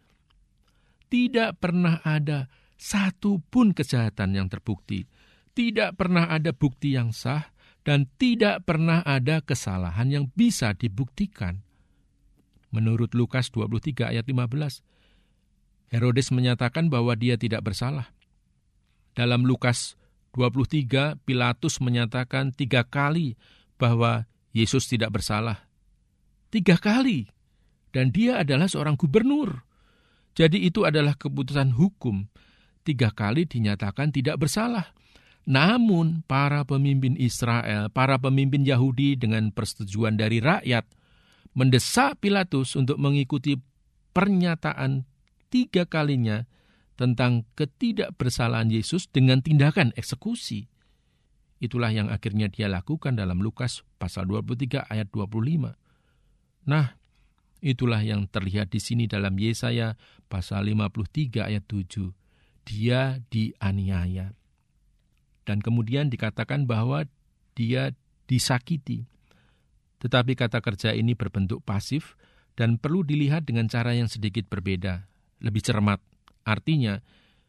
Tidak pernah ada satu pun kejahatan yang terbukti, tidak pernah ada bukti yang sah, dan tidak pernah ada kesalahan yang bisa dibuktikan. Menurut Lukas 23 ayat 15, Herodes menyatakan bahwa dia tidak bersalah. Dalam Lukas 23, Pilatus menyatakan 3 kali bahwa Yesus tidak bersalah. 3 kali. Dan dia adalah seorang gubernur. Jadi itu adalah keputusan hukum. 3 kali dinyatakan tidak bersalah. Namun para pemimpin Israel, para pemimpin Yahudi dengan persetujuan dari rakyat, mendesak Pilatus untuk mengikuti pernyataan 3 kalinya tentang ketidakbersalahan Yesus dengan tindakan eksekusi. Itulah yang akhirnya dia lakukan dalam Lukas pasal 23 ayat 25. Nah, itulah yang terlihat di sini dalam Yesaya pasal 53 ayat 7. Dia dianiaya. Dan kemudian dikatakan bahwa dia disakiti. Tetapi kata kerja ini berbentuk pasif dan perlu dilihat dengan cara yang sedikit berbeda, lebih cermat. Artinya,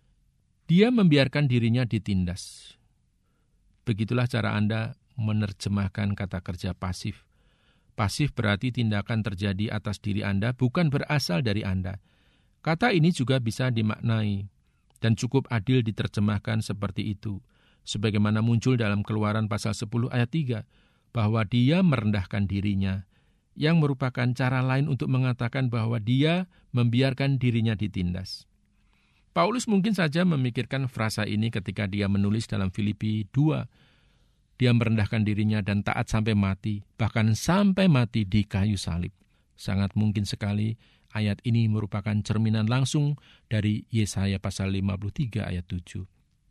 dia membiarkan dirinya ditindas. Begitulah cara Anda menerjemahkan kata kerja pasif. Pasif berarti tindakan terjadi atas diri Anda, bukan berasal dari Anda. Kata ini juga bisa dimaknai dan cukup adil diterjemahkan seperti itu. Sebagaimana muncul dalam Keluaran pasal 10 ayat 3, bahwa dia merendahkan dirinya, yang merupakan cara lain untuk mengatakan bahwa dia membiarkan dirinya ditindas. Paulus mungkin saja memikirkan frasa ini ketika dia menulis dalam Filipi 2. Dia merendahkan dirinya dan taat sampai mati, bahkan sampai mati di kayu salib. Sangat mungkin sekali ayat ini merupakan cerminan langsung dari Yesaya pasal 53 ayat 7.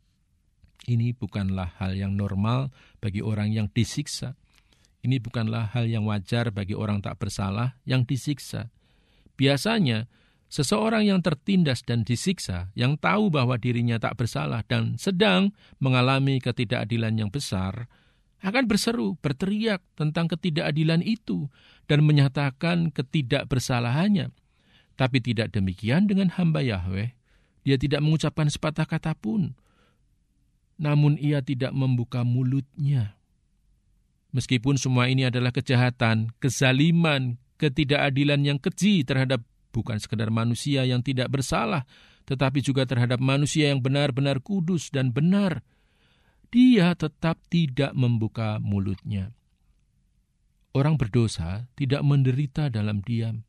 Ini bukanlah hal yang normal bagi orang yang disiksa. Ini bukanlah hal yang wajar bagi orang tak bersalah yang disiksa. Biasanya, seseorang yang tertindas dan disiksa, yang tahu bahwa dirinya tak bersalah dan sedang mengalami ketidakadilan yang besar, akan berseru, berteriak tentang ketidakadilan itu dan menyatakan ketidakbersalahannya. Tapi tidak demikian dengan hamba Yahweh. Dia tidak mengucapkan sepatah kata pun. Namun ia tidak membuka mulutnya. Meskipun semua ini adalah kejahatan, kezaliman, ketidakadilan yang keji terhadap bukan sekadar manusia yang tidak bersalah, tetapi juga terhadap manusia yang benar-benar kudus dan benar, dia tetap tidak membuka mulutnya. Orang berdosa tidak menderita dalam diam.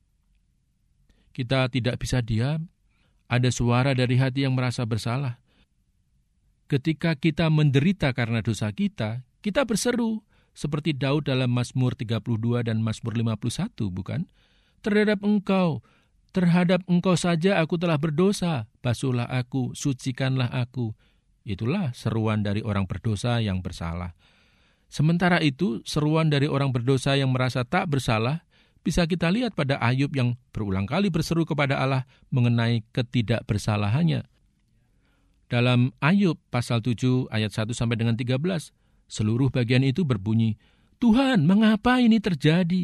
Kita tidak bisa diam. Ada suara dari hati yang merasa bersalah. Ketika kita menderita karena dosa kita berseru, seperti Daud dalam Mazmur 32 dan Mazmur 51, bukan? Terhadap engkau saja aku telah berdosa, basuhlah aku, sucikanlah aku. Itulah seruan dari orang berdosa yang bersalah. Sementara itu, seruan dari orang berdosa yang merasa tak bersalah, bisa kita lihat pada Ayub yang berulang kali berseru kepada Allah mengenai ketidakbersalahannya. Dalam Ayub pasal 7 ayat 1 sampai dengan 13, seluruh bagian itu berbunyi, Tuhan, mengapa ini terjadi?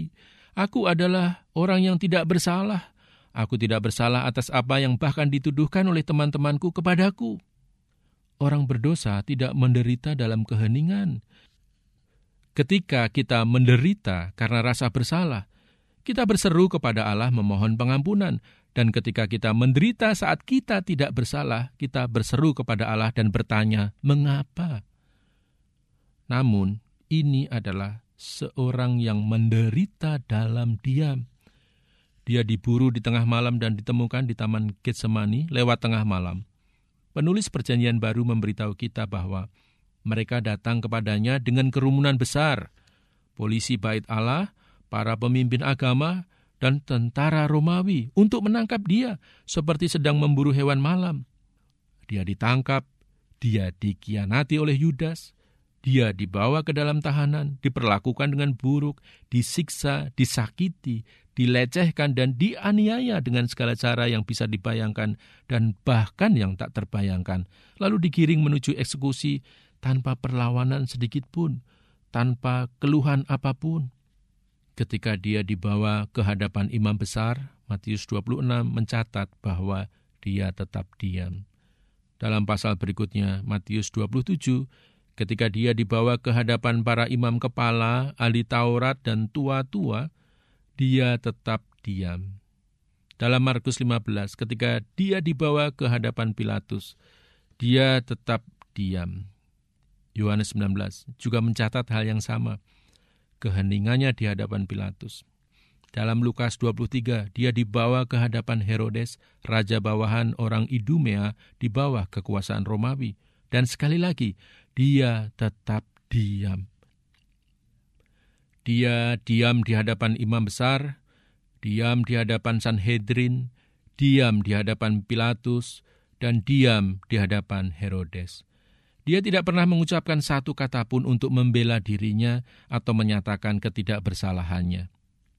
Aku adalah orang yang tidak bersalah. Aku tidak bersalah atas apa yang bahkan dituduhkan oleh teman-temanku kepadaku. Orang berdosa tidak menderita dalam keheningan. Ketika kita menderita karena rasa bersalah, kita berseru kepada Allah memohon pengampunan. Dan ketika kita menderita saat kita tidak bersalah, kita berseru kepada Allah dan bertanya, mengapa? Namun, ini adalah seorang yang menderita dalam diam. Dia diburu di tengah malam dan ditemukan di Taman Getsemani lewat tengah malam. Penulis Perjanjian Baru memberitahu kita bahwa mereka datang kepadanya dengan kerumunan besar. Polisi Bait Allah, para pemimpin agama, dan tentara Romawi untuk menangkap dia seperti sedang memburu hewan malam. Dia ditangkap, dia dikhianati oleh Yudas, dia dibawa ke dalam tahanan, diperlakukan dengan buruk, disiksa, disakiti, dilecehkan, dan dianiaya dengan segala cara yang bisa dibayangkan dan bahkan yang tak terbayangkan. Lalu digiring menuju eksekusi tanpa perlawanan sedikit pun, tanpa keluhan apapun. Ketika dia dibawa ke hadapan imam besar, Matius 26 mencatat bahwa dia tetap diam. Dalam pasal berikutnya, Matius 27, ketika dia dibawa ke hadapan para imam kepala, ahli Taurat, dan tua-tua, dia tetap diam. Dalam Markus 15, ketika dia dibawa ke hadapan Pilatus, dia tetap diam. Yohanes 19 juga mencatat hal yang sama. Keheningannya di hadapan Pilatus. Dalam Lukas 23, dia dibawa ke hadapan Herodes, raja bawahan orang Idumea di bawah kekuasaan Romawi. Dan sekali lagi, dia tetap diam. Dia diam di hadapan imam besar, diam di hadapan Sanhedrin, diam di hadapan Pilatus, dan diam di hadapan Herodes. Dia tidak pernah mengucapkan satu kata pun untuk membela dirinya atau menyatakan ketidakbersalahannya.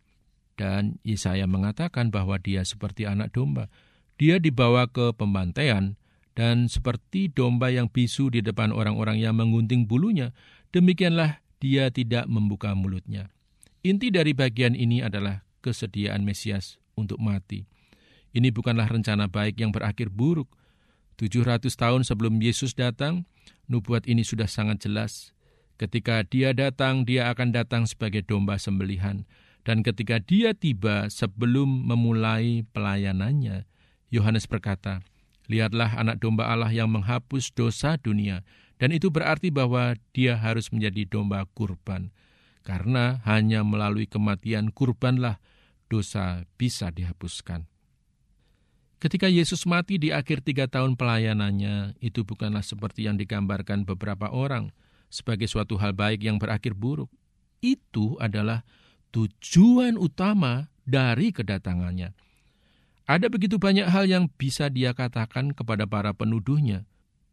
Dan Yesaya mengatakan bahwa dia seperti anak domba. Dia dibawa ke pembantaian dan seperti domba yang bisu di depan orang-orang yang menggunting bulunya, demikianlah dia tidak membuka mulutnya. Inti dari bagian ini adalah kesediaan Mesias untuk mati. Ini bukanlah rencana baik yang berakhir buruk. 700 tahun sebelum Yesus datang, nubuat ini sudah sangat jelas. Ketika dia datang, dia akan datang sebagai domba sembelihan. Dan ketika dia tiba sebelum memulai pelayanannya, Yohanes berkata, lihatlah anak domba Allah yang menghapus dosa dunia. Dan itu berarti bahwa dia harus menjadi domba kurban. Karena hanya melalui kematian kurbanlah dosa bisa dihapuskan. Ketika Yesus mati di akhir 3 tahun pelayanannya, itu bukanlah seperti yang digambarkan beberapa orang sebagai suatu hal baik yang berakhir buruk. Itu adalah tujuan utama dari kedatangannya. Ada begitu banyak hal yang bisa dia katakan kepada para penuduhnya.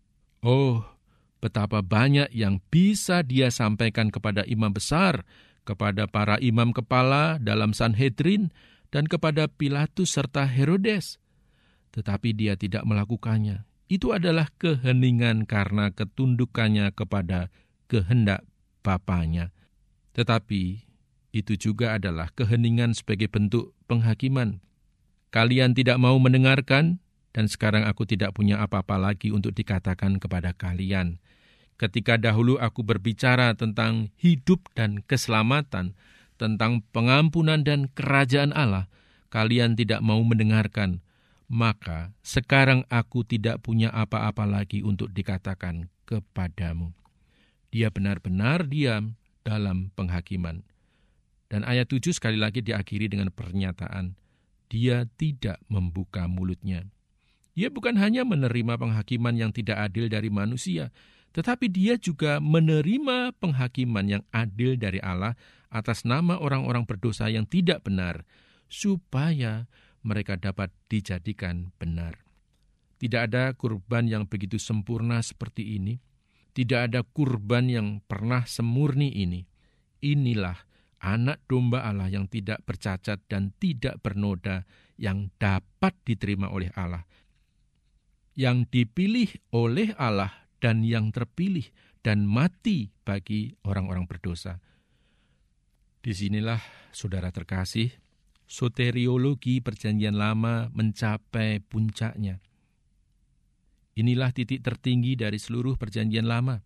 Oh, betapa banyak yang bisa dia sampaikan kepada imam besar, kepada para imam kepala dalam Sanhedrin, dan kepada Pilatus serta Herodes. Tetapi dia tidak melakukannya. Itu adalah keheningan karena ketundukannya kepada kehendak Bapanya. Tetapi itu juga adalah keheningan sebagai bentuk penghakiman. Kalian tidak mau mendengarkan, dan sekarang aku tidak punya apa-apa lagi untuk dikatakan kepada kalian. Ketika dahulu aku berbicara tentang hidup dan keselamatan, tentang pengampunan dan kerajaan Allah, kalian tidak mau mendengarkan. Maka sekarang aku tidak punya apa-apa lagi untuk dikatakan kepadamu. Dia benar-benar diam dalam penghakiman. Dan ayat 7 sekali lagi diakhiri dengan pernyataan, dia tidak membuka mulutnya. Dia bukan hanya menerima penghakiman yang tidak adil dari manusia, tetapi dia juga menerima penghakiman yang adil dari Allah atas nama orang-orang berdosa yang tidak benar, supaya mereka dapat dijadikan benar. Tidak ada kurban yang begitu sempurna seperti ini. Tidak ada kurban yang pernah semurni ini. Inilah anak domba Allah yang tidak bercacat dan tidak bernoda, yang dapat diterima oleh Allah, yang dipilih oleh Allah dan yang terpilih dan mati bagi orang-orang berdosa. Disinilah, saudara terkasih, soteriologi Perjanjian Lama mencapai puncaknya. Inilah titik tertinggi dari seluruh Perjanjian Lama.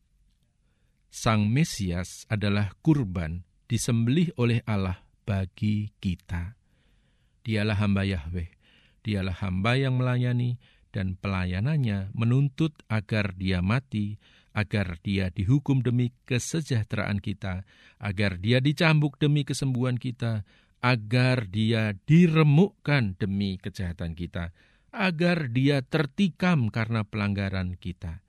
Sang Mesias adalah kurban disembelih oleh Allah bagi kita. Dialah hamba Yahweh, dialah hamba yang melayani, dan pelayanannya menuntut agar dia mati, agar dia dihukum demi kesejahteraan kita, agar dia dicambuk demi kesembuhan kita, agar dia diremukkan demi kejahatan kita, agar dia tertikam karena pelanggaran kita.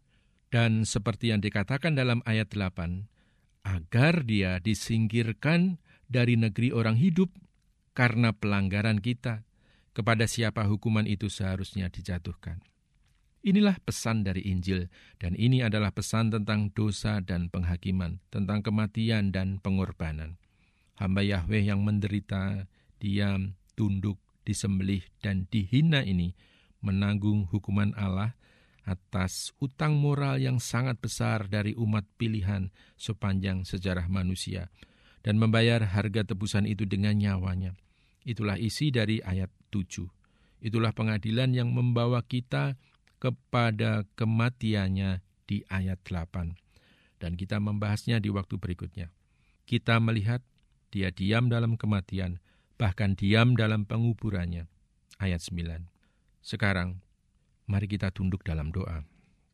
Dan seperti yang dikatakan dalam ayat 8, agar dia disingkirkan dari negeri orang hidup karena pelanggaran kita, kepada siapa hukuman itu seharusnya dijatuhkan. Inilah pesan dari Injil, dan ini adalah pesan tentang dosa dan penghakiman, tentang kematian dan pengorbanan. Hamba Yahweh yang menderita, diam, tunduk, disembelih, dan dihina ini menanggung hukuman Allah atas utang moral yang sangat besar dari umat pilihan sepanjang sejarah manusia, dan membayar harga tebusan itu dengan nyawanya. Itulah isi dari ayat 7. Itulah pengadilan yang membawa kita kepada kematiannya di ayat 8. Dan kita membahasnya di waktu berikutnya. Kita melihat dia diam dalam kematian, bahkan diam dalam penguburannya. Ayat 9. Sekarang, mari kita tunduk dalam doa.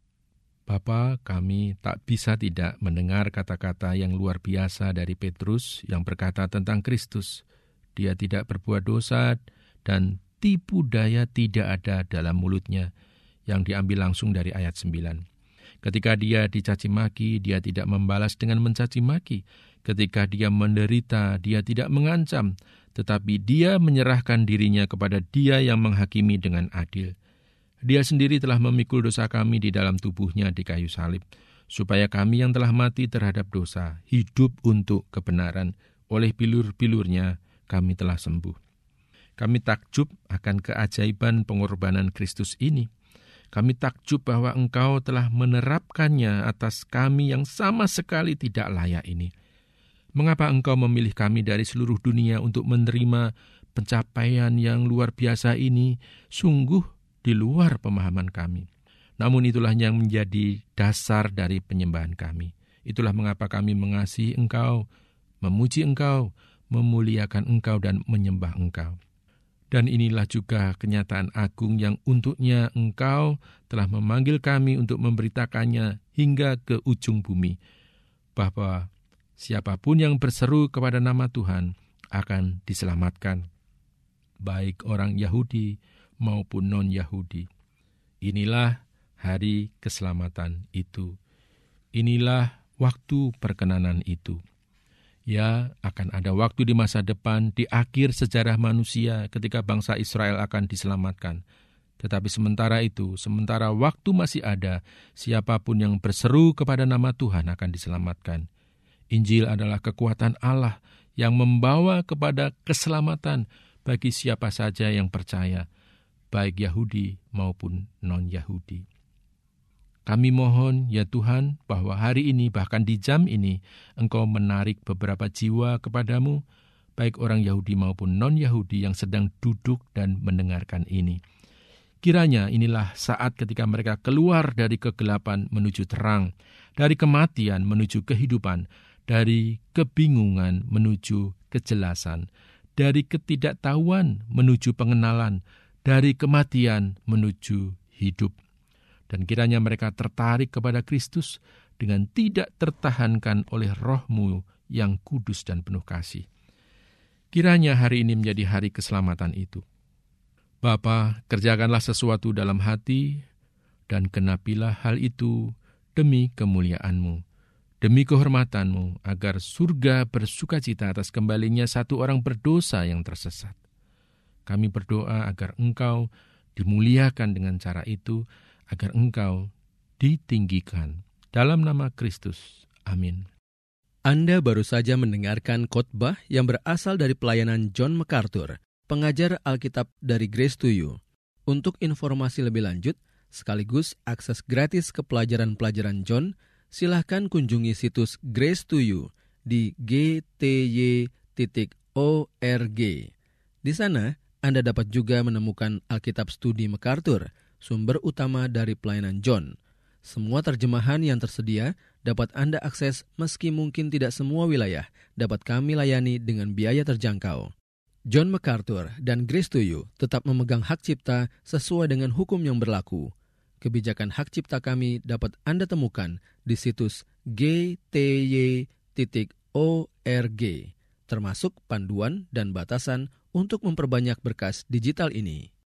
Bapa, kami tak bisa tidak mendengar kata-kata yang luar biasa dari Petrus yang berkata tentang Kristus. Dia tidak berbuat dosa dan tipu daya tidak ada dalam mulutnya, yang diambil langsung dari ayat 9. Ketika dia dicaci maki, dia tidak membalas dengan mencaci maki. Ketika dia menderita, dia tidak mengancam, tetapi dia menyerahkan dirinya kepada Dia yang menghakimi dengan adil. Dia sendiri telah memikul dosa kami di dalam tubuhnya di kayu salib, supaya kami yang telah mati terhadap dosa, hidup untuk kebenaran. Oleh bilur-bilurnya kami telah sembuh. Kami takjub akan keajaiban pengorbanan Kristus ini. Kami takjub bahwa Engkau telah menerapkannya atas kami yang sama sekali tidak layak ini. Mengapa Engkau memilih kami dari seluruh dunia untuk menerima pencapaian yang luar biasa ini? Sungguh di luar pemahaman kami. Namun itulah yang menjadi dasar dari penyembahan kami. Itulah mengapa kami mengasihi Engkau, memuji Engkau, memuliakan Engkau dan menyembah Engkau. Dan inilah juga kenyataan agung yang untuknya Engkau telah memanggil kami untuk memberitakannya hingga ke ujung bumi, bahwa siapapun yang berseru kepada nama Tuhan akan diselamatkan, baik orang Yahudi maupun non-Yahudi. Inilah hari keselamatan itu. Inilah waktu perkenanan itu. Ya, akan ada waktu di masa depan, di akhir sejarah manusia, ketika bangsa Israel akan diselamatkan. Tetapi sementara itu, sementara waktu masih ada, siapapun yang berseru kepada nama Tuhan akan diselamatkan. Injil adalah kekuatan Allah yang membawa kepada keselamatan bagi siapa saja yang percaya, baik Yahudi maupun non-Yahudi. Kami mohon, ya Tuhan, bahwa hari ini, bahkan di jam ini, Engkau menarik beberapa jiwa kepadamu, baik orang Yahudi maupun non-Yahudi yang sedang duduk dan mendengarkan ini. Kiranya inilah saat ketika mereka keluar dari kegelapan menuju terang, dari kematian menuju kehidupan, dari kebingungan menuju kejelasan, dari ketidaktahuan menuju pengenalan, dari kematian menuju hidup. Dan kiranya mereka tertarik kepada Kristus dengan tidak tertahankan oleh Roh-Mu yang kudus dan penuh kasih. Kiranya hari ini menjadi hari keselamatan itu. Bapa, kerjakanlah sesuatu dalam hati, dan genapilah hal itu demi kemuliaan-Mu, demi kehormatan-Mu, agar surga bersukacita atas kembalinya satu orang berdosa yang tersesat. Kami berdoa agar Engkau dimuliakan dengan cara itu, agar Engkau ditinggikan. Dalam nama Kristus. Amin. Anda baru saja mendengarkan khotbah yang berasal dari pelayanan John MacArthur, pengajar Alkitab dari Grace to You. Untuk informasi lebih lanjut, sekaligus akses gratis ke pelajaran-pelajaran John, silahkan kunjungi situs Grace to You di gty.org. Di sana, Anda dapat juga menemukan Alkitab Studi MacArthur, sumber utama dari pelayanan John. Semua terjemahan yang tersedia dapat Anda akses meski mungkin tidak semua wilayah dapat kami layani dengan biaya terjangkau. John MacArthur dan Grace to You tetap memegang hak cipta sesuai dengan hukum yang berlaku. Kebijakan hak cipta kami dapat Anda temukan di situs gty.org, termasuk panduan dan batasan untuk memperbanyak berkas digital ini.